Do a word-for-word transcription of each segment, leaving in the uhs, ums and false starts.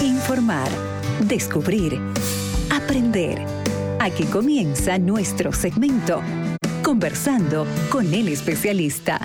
Informar, descubrir, aprender. Aquí comienza nuestro segmento, Conversando con el especialista.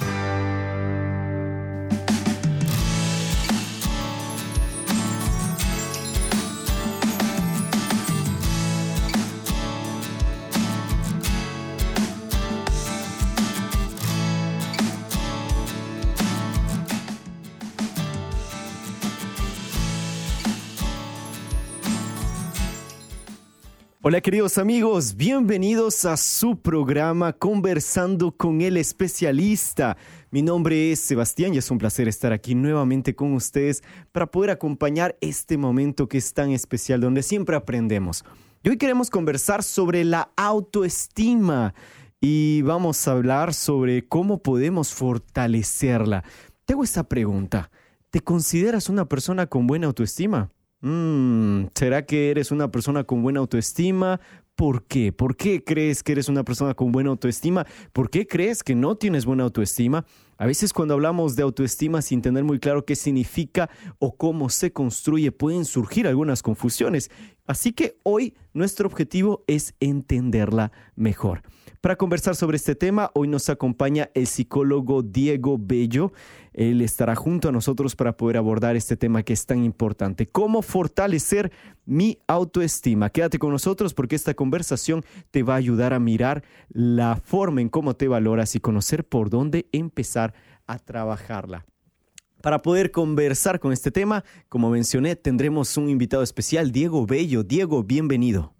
Hola queridos amigos, bienvenidos a su programa Conversando con el especialista. Mi nombre es Sebastián y es un placer estar aquí nuevamente con ustedes para poder acompañar este momento que es tan especial donde siempre aprendemos. Y hoy queremos conversar sobre la autoestima y vamos a hablar sobre cómo podemos fortalecerla. Te hago esta pregunta, ¿te consideras una persona con buena autoestima? Mm, ¿será que eres una persona con buena autoestima? ¿Por qué? ¿Por qué crees que eres una persona con buena autoestima? ¿Por qué crees que no tienes buena autoestima? A veces cuando hablamos de autoestima sin tener muy claro qué significa o cómo se construye, pueden surgir algunas confusiones. Así que hoy nuestro objetivo es entenderla mejor. Para conversar sobre este tema, hoy nos acompaña el psicólogo Diego Bello. Él estará junto a nosotros para poder abordar este tema que es tan importante. ¿Cómo fortalecer mi autoestima? Quédate con nosotros porque esta conversación te va a ayudar a mirar la forma en cómo te valoras y conocer por dónde empezar a trabajarla. Para poder conversar con este tema, como mencioné, tendremos un invitado especial, Diego Bello. Diego, bienvenido.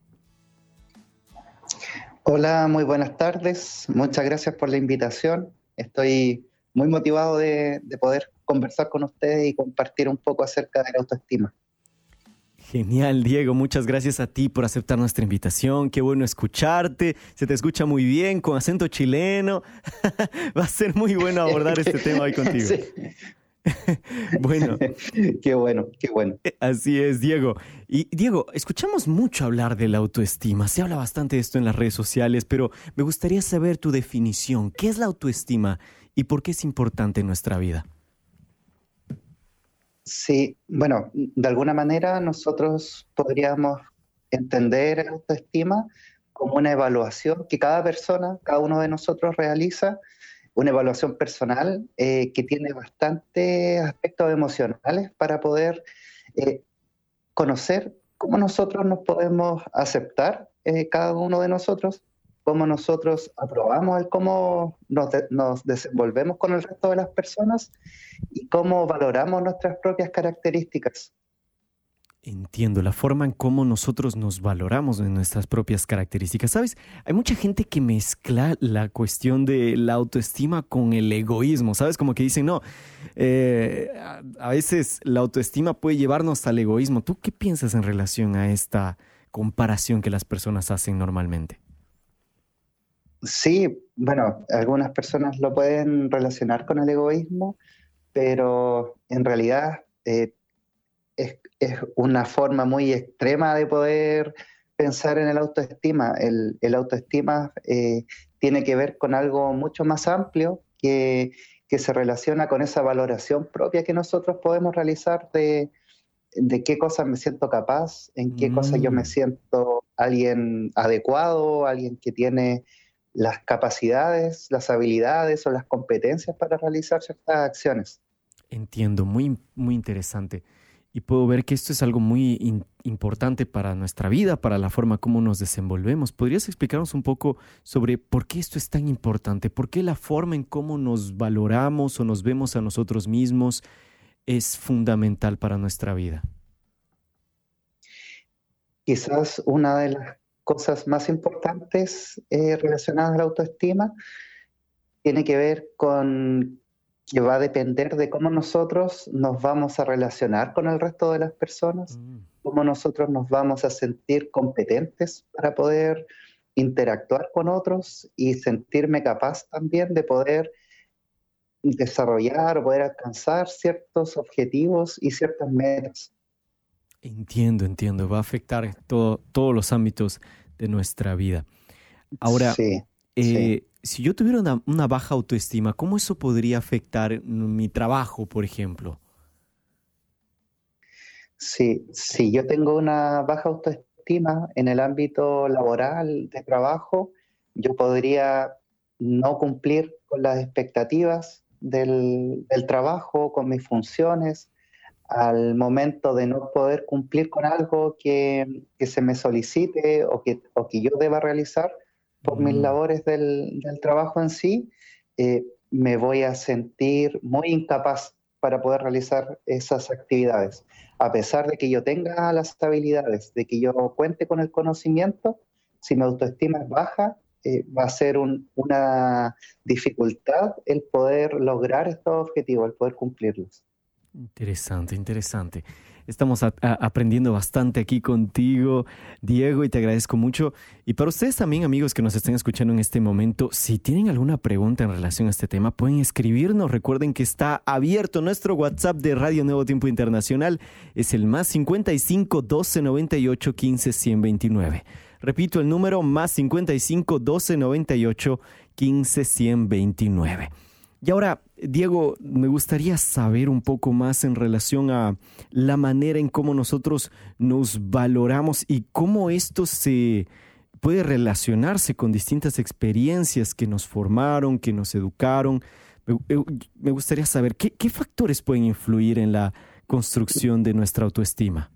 Hola, muy buenas tardes. Muchas gracias por la invitación. Estoy muy motivado de, de poder conversar con ustedes y compartir un poco acerca de la autoestima. Genial, Diego. Muchas gracias a ti por aceptar nuestra invitación. Qué bueno escucharte. Se te escucha muy bien, con acento chileno. Va a ser muy bueno abordar este tema hoy contigo. Sí. Bueno. Qué bueno, qué bueno. Así es, Diego. Y Diego, escuchamos mucho hablar de la autoestima. Se habla bastante de esto en las redes sociales, pero me gustaría saber tu definición. ¿Qué es la autoestima y por qué es importante en nuestra vida? Sí, bueno, de alguna manera nosotros podríamos entender la autoestima como una evaluación que cada persona, cada uno de nosotros realiza, una evaluación personal eh, que tiene bastantes aspectos emocionales para poder eh, conocer cómo nosotros nos podemos aceptar, eh, cada uno de nosotros, cómo nosotros aprobamos el cómo nos, de, nos desenvolvemos con el resto de las personas y cómo valoramos nuestras propias características. Entiendo, la forma en cómo nosotros nos valoramos en nuestras propias características. ¿Sabes? Hay mucha gente que mezcla la cuestión de la autoestima con el egoísmo, ¿sabes? Como que dicen, no, eh, a, a veces la autoestima puede llevarnos al egoísmo. ¿Tú qué piensas en relación a esta comparación que las personas hacen normalmente? Sí, bueno, algunas personas lo pueden relacionar con el egoísmo, pero en realidad eh, es, es una forma muy extrema de poder pensar en el autoestima. El, el autoestima eh, tiene que ver con algo mucho más amplio que, que se relaciona con esa valoración propia que nosotros podemos realizar de, de qué cosas me siento capaz, en qué mm. cosas yo me siento alguien adecuado, alguien que tiene las capacidades, las habilidades o las competencias para realizar ciertas acciones. Entiendo, muy, muy interesante. Y puedo ver que esto es algo muy in- importante para nuestra vida, para la forma como nos desenvolvemos. ¿Podrías explicarnos un poco sobre por qué esto es tan importante? ¿Por qué la forma en cómo nos valoramos o nos vemos a nosotros mismos es fundamental para nuestra vida? Quizás una de las cosas más importantes eh, relacionadas a la autoestima tiene que ver con que va a depender de cómo nosotros nos vamos a relacionar con el resto de las personas, mm. cómo nosotros nos vamos a sentir competentes para poder interactuar con otros y sentirme capaz también de poder desarrollar o poder alcanzar ciertos objetivos y ciertas metas. Entiendo, entiendo. Va a afectar todo, todos los ámbitos de nuestra vida. Ahora, sí, eh, sí. si yo tuviera una, una baja autoestima, ¿cómo eso podría afectar mi trabajo, por ejemplo? Si, si yo tengo una baja autoestima en el ámbito laboral, de trabajo, yo podría no cumplir con las expectativas del, del trabajo, con mis funciones, al momento de no poder cumplir con algo que, que se me solicite o que, o que yo deba realizar por mis Mm, labores del, del trabajo en sí, eh, me voy a sentir muy incapaz para poder realizar esas actividades. A pesar de que yo tenga las habilidades, de que yo cuente con el conocimiento, si mi autoestima es baja, eh, va a ser un, una dificultad el poder lograr estos objetivos, el poder cumplirlos. interesante, interesante. Estamos a- a- aprendiendo bastante aquí contigo, Diego, y te agradezco mucho. Y para ustedes también, amigos que nos estén escuchando en este momento, si tienen alguna pregunta en relación a este tema, pueden escribirnos. Recuerden que está abierto nuestro WhatsApp de Radio Nuevo Tiempo Internacional. Es el más cincuenta y cinco, doce, noventa y ocho, quince, ciento veintinueve. Repito el número, más cincuenta y cinco, doce, noventa y ocho, quince, ciento veintinueve. Y ahora, Diego, me gustaría saber un poco más en relación a la manera en cómo nosotros nos valoramos y cómo esto se puede relacionarse con distintas experiencias que nos formaron, que nos educaron. Me, me gustaría saber qué, qué factores pueden influir en la construcción de nuestra autoestima.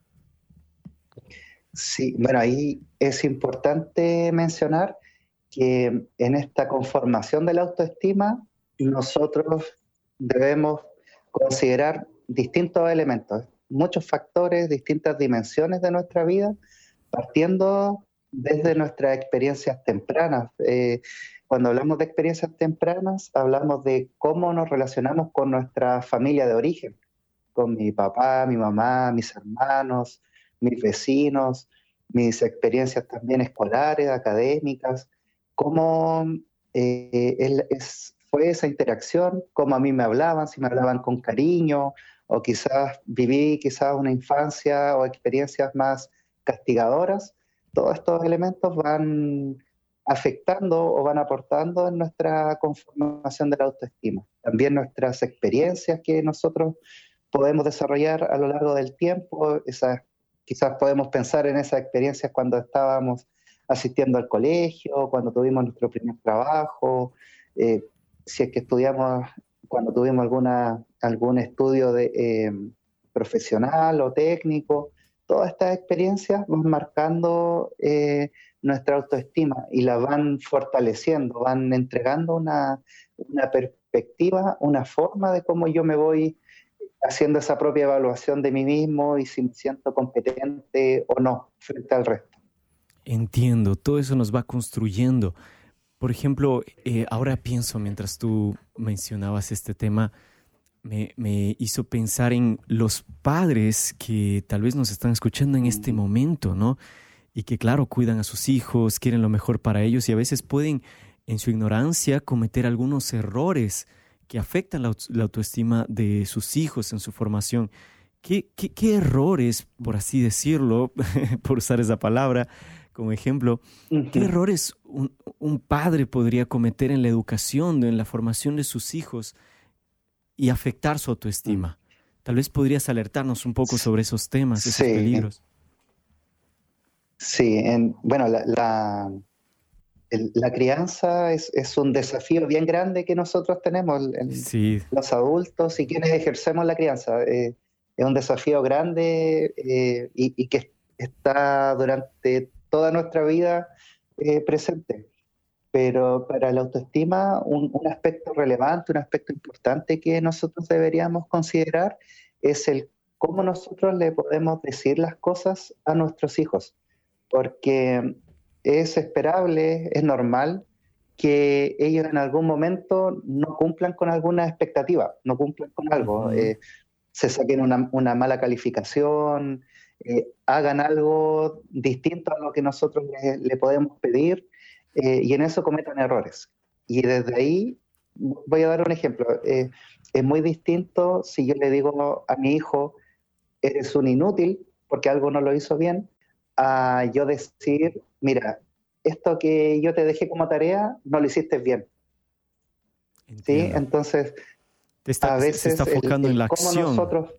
Sí, bueno, ahí es importante mencionar que en esta conformación de la autoestima nosotros debemos considerar distintos elementos, muchos factores, distintas dimensiones de nuestra vida, partiendo desde nuestras experiencias tempranas. Eh, cuando hablamos de experiencias tempranas, hablamos de cómo nos relacionamos con nuestra familia de origen, con mi papá, mi mamá, mis hermanos, mis vecinos, mis experiencias también escolares, académicas, cómo eh, es, es, fue esa interacción, cómo a mí me hablaban, si me hablaban con cariño, o quizás viví quizás una infancia o experiencias más castigadoras. Todos estos elementos van afectando o van aportando en nuestra conformación de la autoestima. También nuestras experiencias que nosotros podemos desarrollar a lo largo del tiempo, esas, quizás podemos pensar en esas experiencias cuando estábamos asistiendo al colegio, cuando tuvimos nuestro primer trabajo, eh, si es que estudiamos, cuando tuvimos alguna, algún estudio de, eh, profesional o técnico. Todas estas experiencias van marcando eh, nuestra autoestima y la van fortaleciendo, van entregando una, una perspectiva, una forma de cómo yo me voy haciendo esa propia evaluación de mí mismo y si me siento competente o no frente al resto. Entiendo, todo eso nos va construyendo. Por ejemplo, eh, ahora pienso, mientras tú mencionabas este tema, me, me hizo pensar en los padres que tal vez nos están escuchando en este momento, ¿no? Y que, claro, cuidan a sus hijos, quieren lo mejor para ellos y a veces pueden, en su ignorancia, cometer algunos errores que afectan la, la autoestima de sus hijos en su formación. ¿Qué, qué, qué errores, por así decirlo, por usar esa palabra como ejemplo, Uh-huh. qué errores un, un padre podría cometer en la educación, en la formación de sus hijos y afectar su autoestima? Tal vez podrías alertarnos un poco sobre esos temas, esos Sí, peligros. sí. En, bueno, la, la, el, la crianza es, es un desafío bien grande que nosotros tenemos, el, Sí, los adultos y quienes ejercemos la crianza. Eh, es un desafío grande eh, y, y que está durante toda nuestra vida eh, presente. Pero para la autoestima, un, un aspecto relevante, un aspecto importante que nosotros deberíamos considerar es el cómo nosotros le podemos decir las cosas a nuestros hijos. Porque es esperable, es normal que ellos en algún momento no cumplan con alguna expectativa, no cumplan con algo, uh-huh. eh, se saquen una, una mala calificación, eh, hagan algo distinto a lo que nosotros le, le podemos pedir, eh, y en eso cometan errores. Y desde ahí, voy a dar un ejemplo, eh, es muy distinto si yo le digo a mi hijo, eres un inútil porque algo no lo hizo bien, a yo decir, mira, esto que yo te dejé como tarea, no lo hiciste bien. ¿Sí? Entiendo. Entonces, Te está, a se está veces el, enfocando en el la cómo acción. nosotros,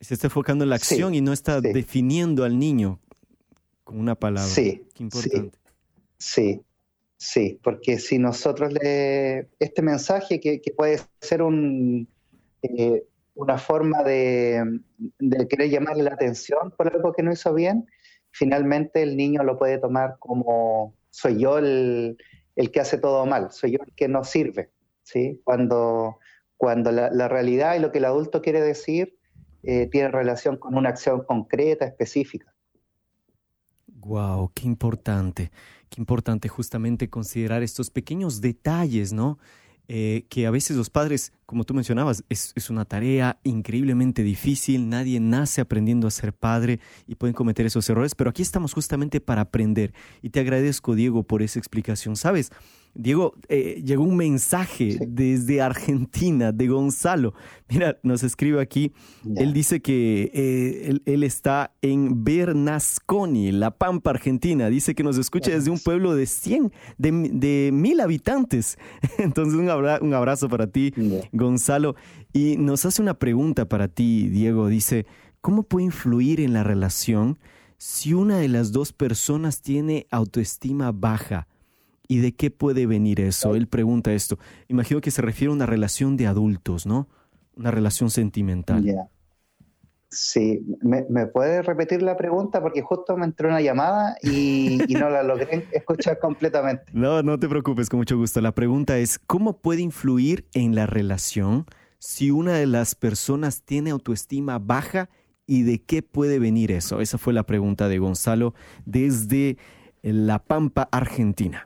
Se está enfocando en la acción Sí, y no está sí, definiendo al niño con una palabra. sí, Qué sí, importante. sí, sí, porque si nosotros le... Este mensaje que, que puede ser un, eh, una forma de, de querer llamarle la atención por algo que no hizo bien, finalmente el niño lo puede tomar como soy yo el, el que hace todo mal, soy yo el que no sirve, ¿sí? Cuando, cuando la, la realidad y lo que el adulto quiere decir eh, tiene relación con una acción concreta, específica. Wow, qué importante, qué importante justamente considerar estos pequeños detalles, ¿no? Eh, que a veces los padres, como tú mencionabas, es, es una tarea increíblemente difícil, nadie nace aprendiendo a ser padre y pueden cometer esos errores, pero aquí estamos justamente para aprender. Y te agradezco, Diego, por esa explicación. ¿Sabes? Diego, eh, llegó un mensaje Sí, desde Argentina de Gonzalo. Mira, nos escribe aquí. Él ya. dice que eh, él, él está en Bernasconi, La Pampa, Argentina. Dice que nos escucha desde un pueblo de cien, de, de mil habitantes. Entonces, un, abra, un abrazo para ti, Ya. Gonzalo. Y nos hace una pregunta para ti, Diego. Dice, ¿cómo puede influir en la relación si una de las dos personas tiene autoestima baja? ¿Y de qué puede venir eso? Él pregunta esto. Imagino que se refiere a una relación de adultos, ¿no? Una relación sentimental. Ya. Sí, ¿me, me puede repetir la pregunta? Porque justo me entró una llamada y, y no la logré escuchar completamente. No, no te preocupes, con mucho gusto. La pregunta es, ¿cómo puede influir en la relación si una de las personas tiene autoestima baja y de qué puede venir eso? Esa fue la pregunta de Gonzalo desde La Pampa, Argentina.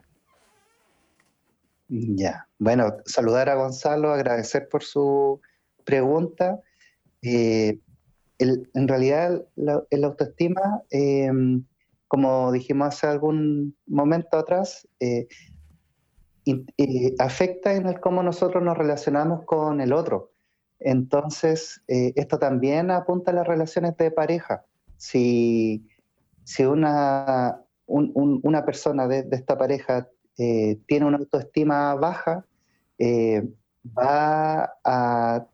Ya, bueno, saludar a Gonzalo, agradecer por su pregunta. Eh, el- en realidad, la, el autoestima, eh, como dijimos hace algún momento atrás, eh, in- eh, afecta en el cómo nosotros nos relacionamos con el otro. Entonces, eh, esto también apunta a las relaciones de pareja. Si, si una, un- un- una persona de, de esta pareja eh, tiene una autoestima baja, eh, va a,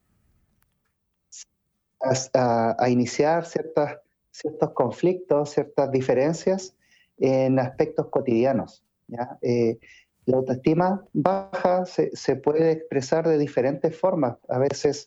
a- a iniciar ciertas, ciertos conflictos, ciertas diferencias en aspectos cotidianos, ¿ya? Eh, la autoestima baja se, se puede expresar de diferentes formas, a veces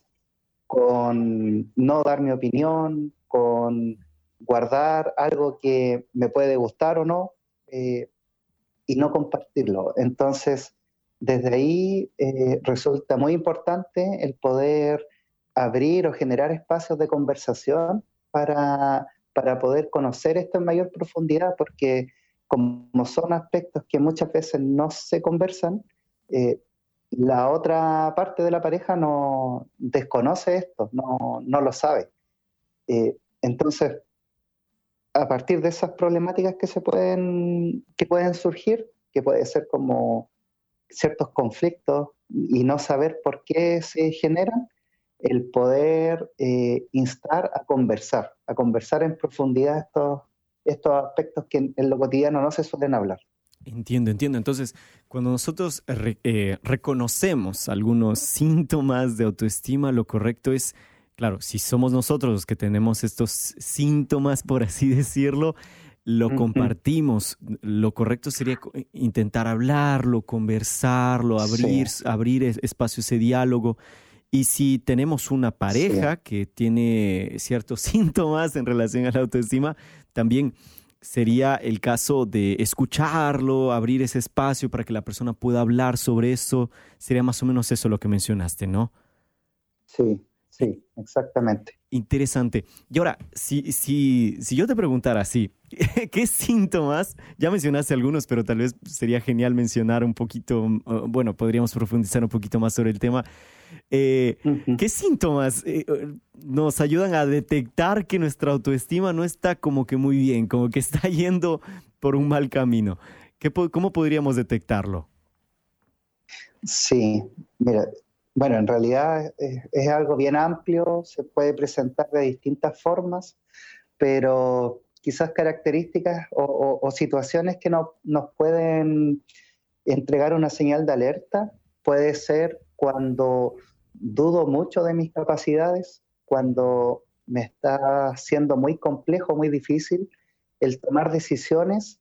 con no dar mi opinión, con guardar algo que me puede gustar o no, eh, y no compartirlo. Entonces, desde ahí eh, resulta muy importante el poder abrir o generar espacios de conversación para, para poder conocer esto en mayor profundidad, porque como son aspectos que muchas veces no se conversan, eh, la otra parte de la pareja no desconoce esto, no, no lo sabe. Eh, entonces, a partir de esas problemáticas que se pueden, que pueden surgir, que puede ser como ciertos conflictos y no saber por qué se generan, el poder eh, instar a conversar, a conversar en profundidad estos, estos aspectos que en, en lo cotidiano no se suelen hablar. Entiendo, entiendo. Entonces, cuando nosotros re- eh, reconocemos algunos síntomas de autoestima, lo correcto es, claro, si somos nosotros los que tenemos estos síntomas, por así decirlo, lo Ujú. compartimos. Lo correcto sería co- intentar hablarlo, conversarlo, Sí, abrir, abrir es- espacio a ese diálogo. Y si tenemos una sí, pareja que tiene ciertos síntomas en relación a la autoestima, también sería el caso de escucharlo, abrir ese espacio para que la persona pueda hablar sobre eso. Sería más o menos eso lo que mencionaste, ¿no? sí, I- sí, exactamente. Interesante. Y ahora, si, si, si yo te preguntara así, ¿qué síntomas? Ya mencionaste algunos, pero tal vez sería genial mencionar un poquito, uh, bueno, podríamos profundizar un poquito más sobre el tema. Eh, Ujú. ¿Qué síntomas eh, nos ayudan a detectar que nuestra autoestima no está como que muy bien, como que está yendo por un mal camino? ¿Qué, po- ¿Cómo podríamos detectarlo? Sí, mira, bueno, en realidad es, es algo bien amplio, se puede presentar de distintas formas, pero quizás características o, o- o situaciones que no- nos pueden entregar una señal de alerta puede ser cuando dudo mucho de mis capacidades, cuando me está siendo muy complejo, muy difícil el tomar decisiones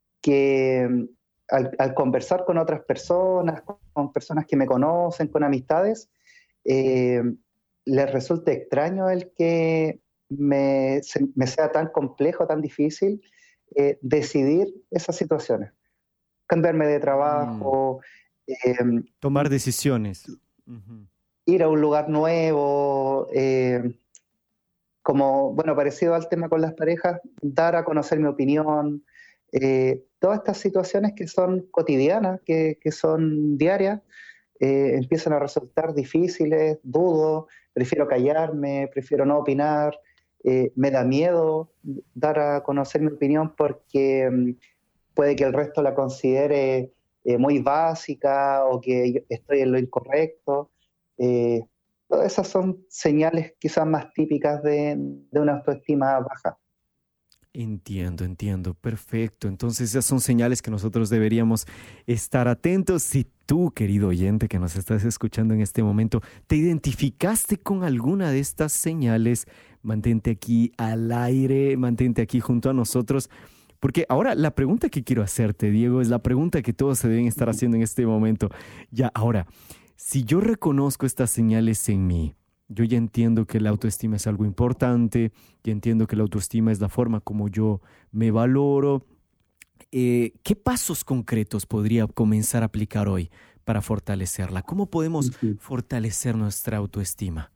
que al, al conversar con otras personas, con personas que me conocen, con amistades, eh, les resulta extraño el que me, se, me sea tan complejo, tan difícil eh, decidir esas situaciones. Cambiarme de trabajo. Mm. Eh, Tomar decisiones. Uh-huh. Ir a un lugar nuevo, eh, como, bueno, parecido al tema con las parejas, dar a conocer mi opinión, eh, todas estas situaciones que son cotidianas, que, que son diarias, eh, empiezan a resultar difíciles, dudo, prefiero callarme, prefiero no opinar, eh, me da miedo dar a conocer mi opinión porque um, puede que el resto la considere eh, muy básica o que yo estoy en lo incorrecto. Eh, todas esas son señales quizás más típicas de, de una autoestima baja. Entiendo, entiendo, perfecto. Entonces esas son señales que nosotros deberíamos estar atentos. Si tú, querido oyente que nos estás escuchando en este momento, te identificaste con alguna de estas señales, mantente aquí al aire, mantente aquí junto a nosotros. Porque ahora la pregunta que quiero hacerte, Diego, es la pregunta que todos se deben estar haciendo en este momento. Ya, ahora, si yo reconozco estas señales en mí, yo ya entiendo que la autoestima es algo importante, ya entiendo que la autoestima es la forma como yo me valoro. Eh, ¿Qué pasos concretos podría comenzar a aplicar hoy para fortalecerla? ¿Cómo podemos uh-huh. fortalecer nuestra autoestima?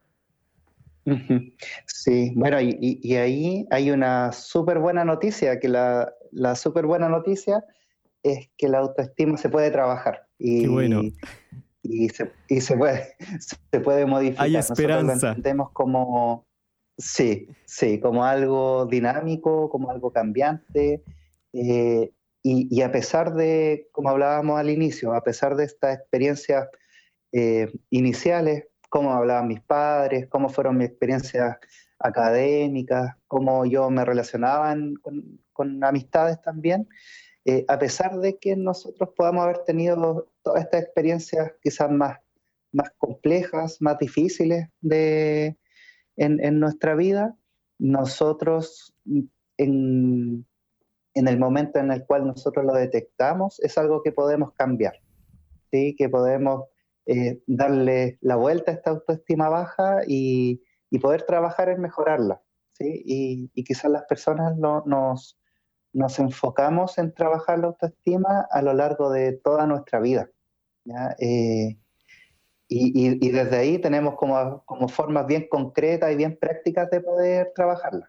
Uh-huh. Sí, bueno, y, y ahí hay una súper buena noticia, que la, la súper buena noticia es que la autoestima se puede trabajar. Y, Qué bueno. Y se, y se puede, se puede modificar. Hay esperanza. Nosotros lo entendemos como, sí, sí, como algo dinámico, como algo cambiante. Eh, y, y a pesar de, como hablábamos al inicio, a pesar de estas experiencias eh, iniciales, cómo hablaban mis padres, cómo fueron mis experiencias académicas, cómo yo me relacionaba en, con, con amistades también, Eh, a pesar de que nosotros podamos haber tenido todas estas experiencias quizás más, más complejas, más difíciles de, en, en nuestra vida, nosotros en, en el momento en el cual nosotros lo detectamos es algo que podemos cambiar, ¿sí? Que podemos eh, darle la vuelta a esta autoestima baja y, y poder trabajar en mejorarla, ¿sí? Y, y quizás las personas no, nos... nos enfocamos en trabajar la autoestima a lo largo de toda nuestra vida, ¿ya? Eh, y, y, y desde ahí tenemos como, como formas bien concretas y bien prácticas de poder trabajarla.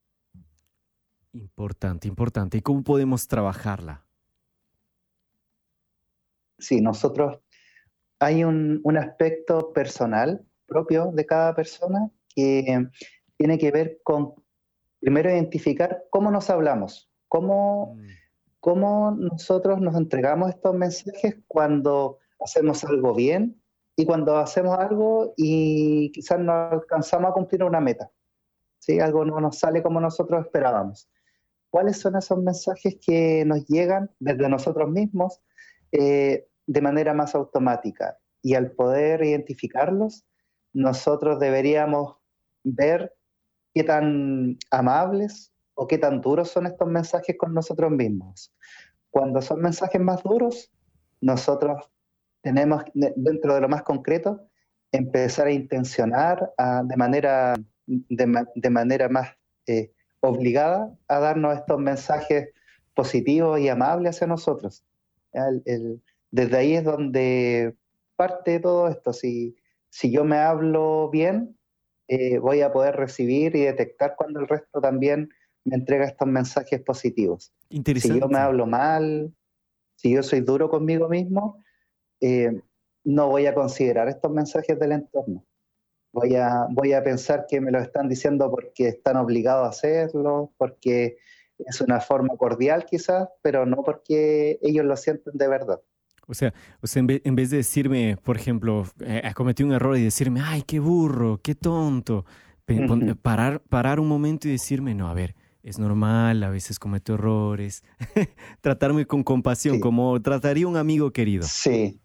Importante, importante. ¿Y cómo podemos trabajarla? Sí, nosotros, hay un, un aspecto personal propio de cada persona que tiene que ver con, primero, identificar cómo nos hablamos. ¿Cómo, ¿Cómo nosotros nos entregamos estos mensajes cuando hacemos algo bien y cuando hacemos algo y quizás no alcanzamos a cumplir una meta? ¿Sí? Algo no nos sale como nosotros esperábamos. ¿Cuáles son esos mensajes que nos llegan desde nosotros mismos eh, de manera más automática? Y al poder identificarlos, nosotros deberíamos ver qué tan amables o qué tan duros son estos mensajes con nosotros mismos. Cuando son mensajes más duros, nosotros tenemos, dentro de lo más concreto, empezar a intencionar a, de, manera, de, de manera más eh, obligada a darnos estos mensajes positivos y amables hacia nosotros. El, el, desde ahí es donde parte todo esto. Si, si yo me hablo bien, eh, voy a poder recibir y detectar cuando el resto también me entrega estos mensajes positivos. Interesante. Si yo me hablo mal, si yo soy duro conmigo mismo, eh, no voy a considerar estos mensajes del entorno. Voy a, voy a pensar que me lo están diciendo porque están obligados a hacerlo, porque es una forma cordial quizás, pero no porque ellos lo sienten de verdad. O sea, o sea en, vez, en vez de decirme, por ejemplo, eh, cometí un error y decirme, ay, qué burro, qué tonto, uh-huh. parar, parar un momento y decirme, no, a ver, es normal, a veces cometo errores. Tratarme con compasión, sí. Como trataría un amigo querido. Sí,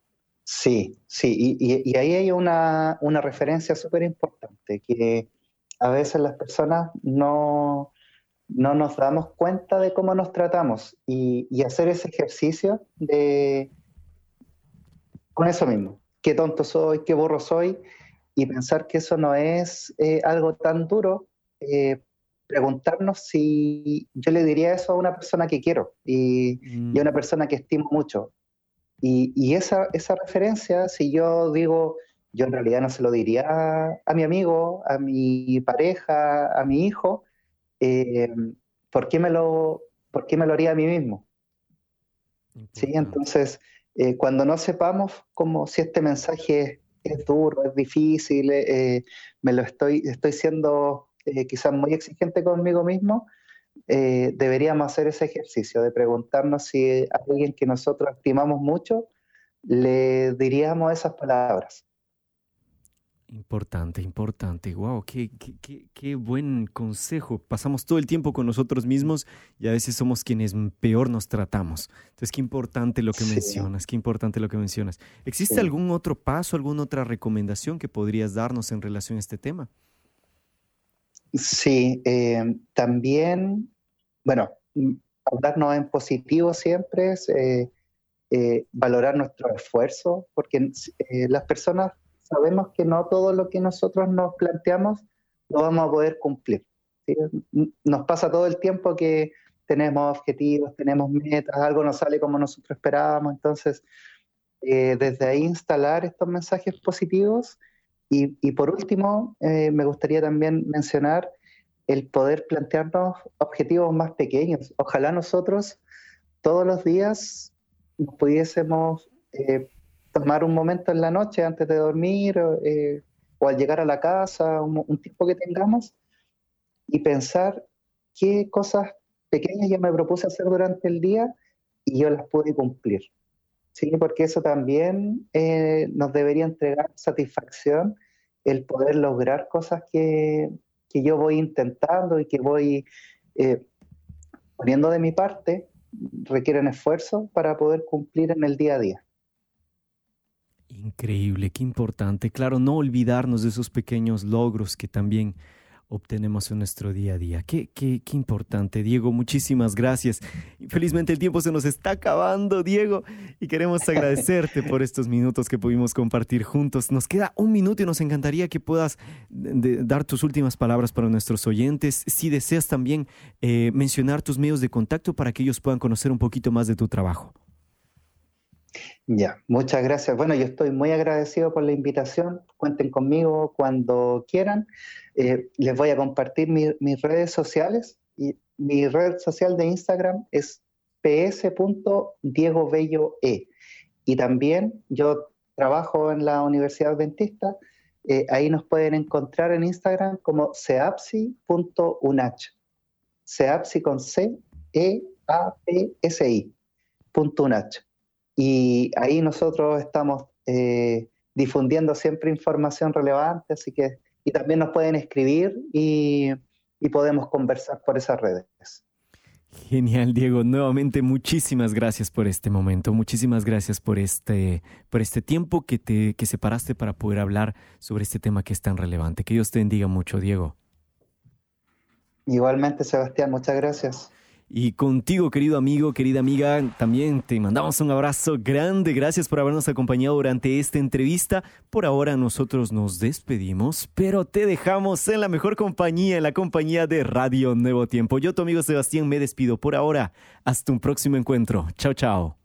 sí, sí. Y, y, y ahí hay una, una referencia súper importante, que a veces las personas no, no nos damos cuenta de cómo nos tratamos y, y hacer ese ejercicio de con eso mismo, qué tonto soy, qué burro soy, y pensar que eso no es eh, algo tan duro, eh, preguntarnos si yo le diría eso a una persona que quiero y, Mm. y a una persona que estimo mucho. Y, y esa, esa referencia, si yo digo, yo en realidad no se lo diría a, a mi amigo, a mi pareja, a mi hijo, eh, ¿por qué me lo, por qué me lo haría a mí mismo? ¿Sí? Importante. Entonces, eh, cuando no sepamos como si este mensaje es, es duro, es difícil, eh, me lo estoy, estoy siendo eh, quizás muy exigente conmigo mismo, eh, deberíamos hacer ese ejercicio de preguntarnos si a alguien que nosotros estimamos mucho le diríamos esas palabras. Importante, importante. Wow, qué, qué, qué, qué buen consejo. Pasamos todo el tiempo con nosotros mismos y a veces somos quienes peor nos tratamos. Entonces, qué importante lo que Sí, mencionas, qué importante lo que mencionas. ¿Existe sí. algún otro paso, alguna otra recomendación que podrías darnos en relación a este tema? Sí, eh, también, bueno, mm, hablarnos en positivo siempre es eh, eh, valorar nuestro esfuerzo, porque eh, las personas sabemos que no todo lo que nosotros nos planteamos lo vamos a poder cumplir. ¿Sí? N- Nos pasa todo el tiempo que tenemos objetivos, tenemos metas, algo no sale como nosotros esperábamos, entonces eh, desde ahí instalar estos mensajes positivos y, y por último, eh, me gustaría también mencionar el poder plantearnos objetivos más pequeños. Ojalá nosotros todos los días nos pudiésemos eh, tomar un momento en la noche antes de dormir eh, o al llegar a la casa, un, un tiempo que tengamos, y pensar qué cosas pequeñas yo me propuse hacer durante el día y yo las pude cumplir. Sí, porque eso también eh, nos debería entregar satisfacción el poder lograr cosas que, que yo voy intentando y que voy eh, poniendo de mi parte, requieren esfuerzo para poder cumplir en el día a día. Increíble, qué importante. Claro, no olvidarnos de esos pequeños logros que también obtenemos en nuestro día a día. Qué, qué, qué importante, Diego. Muchísimas gracias. Felizmente el tiempo se nos está acabando, Diego, y queremos agradecerte por estos minutos que pudimos compartir juntos. Nos queda un minuto y nos encantaría que puedas de, de, dar tus últimas palabras para nuestros oyentes. Si deseas también eh, mencionar tus medios de contacto para que ellos puedan conocer un poquito más de tu trabajo. Ya, muchas gracias. Bueno, yo estoy muy agradecido por la invitación. Cuenten conmigo cuando quieran. Eh, les voy a compartir mi, mis redes sociales. Y mi red social de Instagram es p s punto diego bello e. Y también yo trabajo en la Universidad Adventista. Eh, ahí nos pueden encontrar en Instagram como ceapsi punto unach. Ceapsi con C E A P S I punto unach. Y ahí nosotros estamos eh, difundiendo siempre información relevante, así que, y también nos pueden escribir y, y podemos conversar por esas redes. Genial, Diego. Nuevamente, muchísimas gracias por este momento. Muchísimas gracias por este, por este tiempo que te que separaste para poder hablar sobre este tema que es tan relevante. Que Dios te bendiga mucho, Diego. Igualmente, Sebastián, muchas gracias. Y contigo, querido amigo, querida amiga, también te mandamos un abrazo grande. Gracias por habernos acompañado durante esta entrevista. Por ahora nosotros nos despedimos, pero te dejamos en la mejor compañía, en la compañía de Radio Nuevo Tiempo. Yo, tu amigo Sebastián, me despido por ahora. Hasta un próximo encuentro. Chao, chao.